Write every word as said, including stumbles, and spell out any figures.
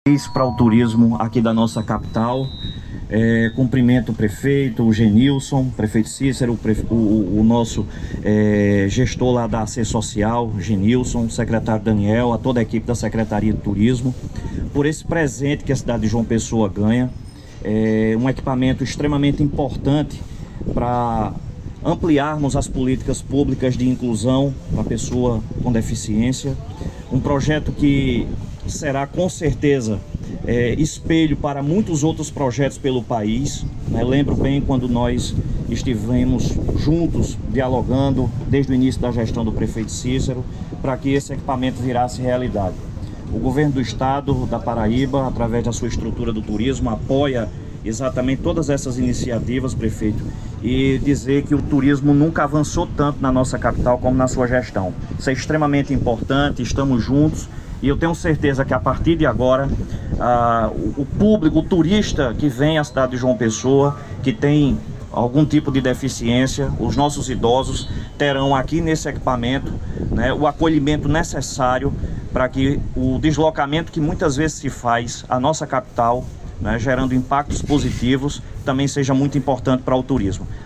Para o turismo aqui da nossa capital. É, cumprimento o prefeito, o Genilson, prefeito Cícero, o, prefe... o, o nosso é, gestor lá da Acer Social, Genilson, o secretário Daniel, a toda a equipe da Secretaria de Turismo, por esse presente que a cidade de João Pessoa ganha. É um equipamento extremamente importante para ampliarmos as políticas públicas de inclusão para a pessoa com deficiência. Um projeto que será com certeza é, espelho para muitos outros projetos pelo país, né? Lembro bem quando nós estivemos juntos dialogando desde o início da gestão do prefeito Cícero para que esse equipamento virasse realidade. O governo do estado da Paraíba, através da sua estrutura do turismo, apoia exatamente todas essas iniciativas, prefeito, e dizer que o turismo nunca avançou tanto na nossa capital como na sua gestão. Isso é extremamente importante, estamos juntos. E eu tenho certeza que a partir de agora, ah, o público, o turista que vem à cidade de João Pessoa, que tem algum tipo de deficiência, os nossos idosos terão aqui nesse equipamento, né, o acolhimento necessário para que o deslocamento que muitas vezes se faz à nossa capital, né, gerando impactos positivos, também seja muito importante para o turismo.